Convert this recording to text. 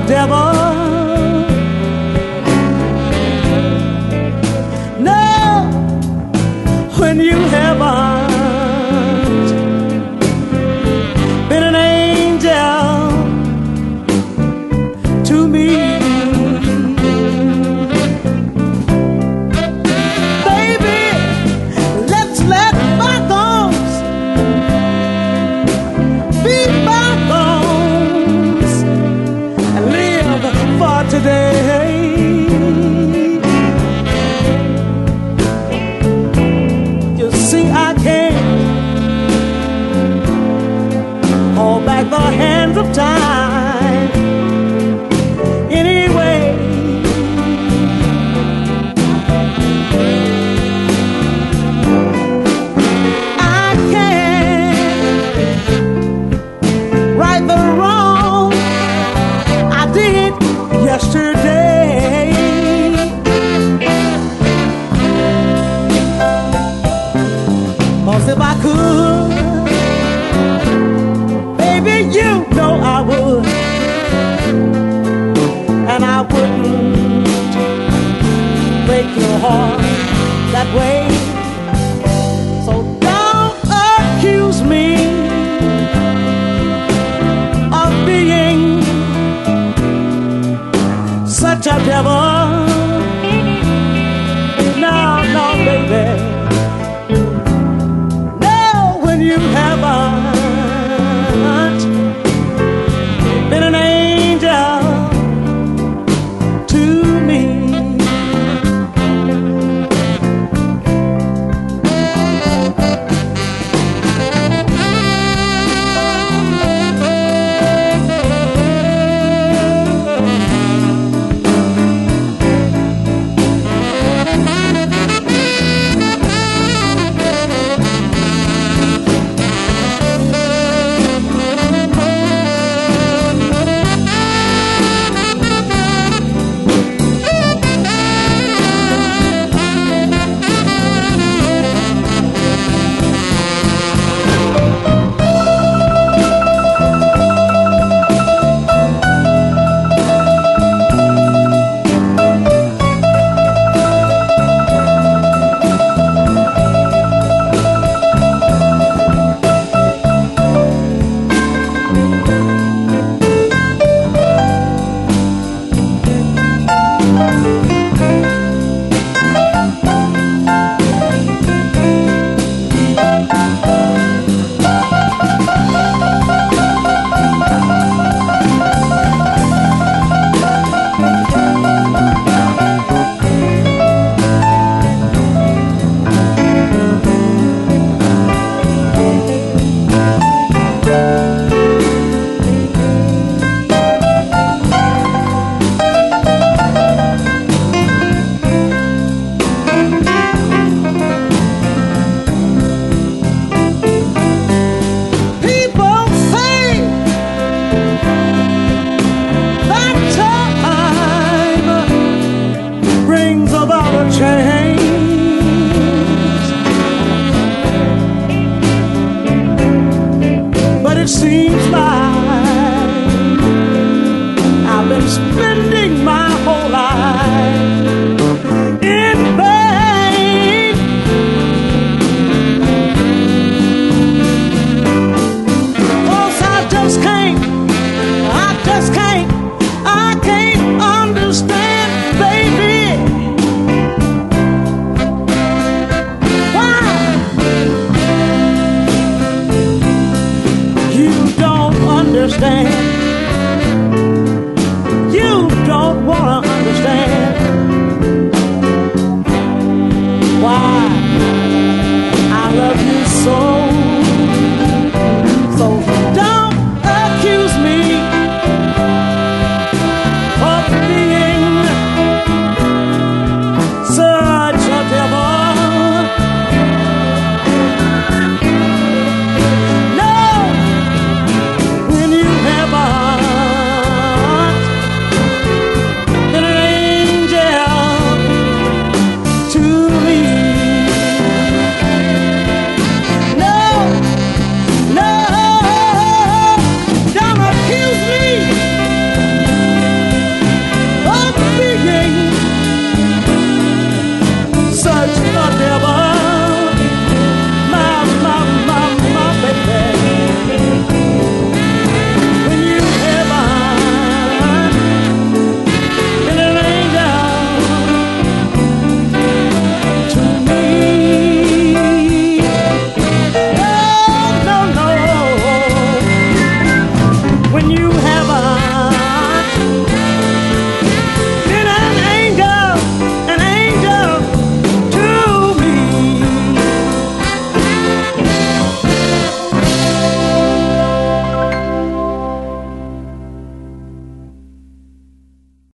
devil. No, when you haven't been an angel to me. Baby, let's let bygones be bygones and live for today. You see, I can't hold back the hands of time anyway. I can't right the wrong I did yesterday. Cause if I could, baby, you know I would. And I wouldn't break your heart that way. So don't accuse me of being such a devil. No, no, baby. No, when you haven't been an angel to me. But it seems like I've been spinning